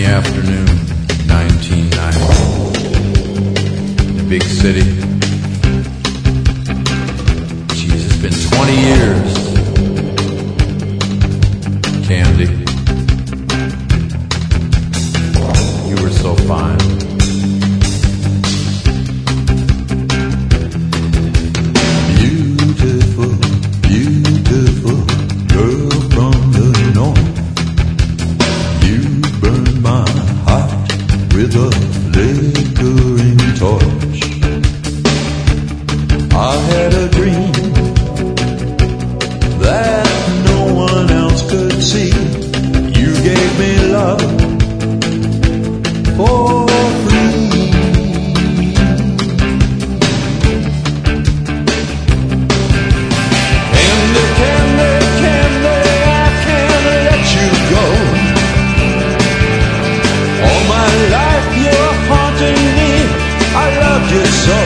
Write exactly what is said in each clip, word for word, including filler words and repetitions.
afternoon, nineteen ninety. In the big city. Jeez, it's been twenty years. Candy. You were so fine. Beautiful, beautiful girl from the north. You burn my heart with a flickering torch. I had a dream that no one else could see. You gave me love for free. Candy, candy, candy, I can't let you go. All my life you're haunting me, I loved you so.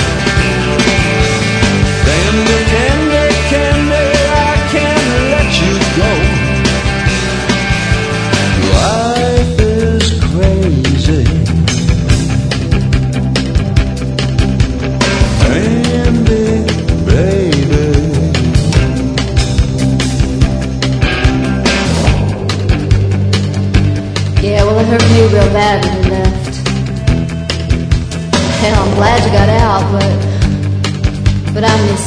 Candy, candy, candy, I can't let you go. Life is crazy. Candy, baby. Yeah, well, it hurt me real bad when you left. Hell, I'm glad you got out, but but I miss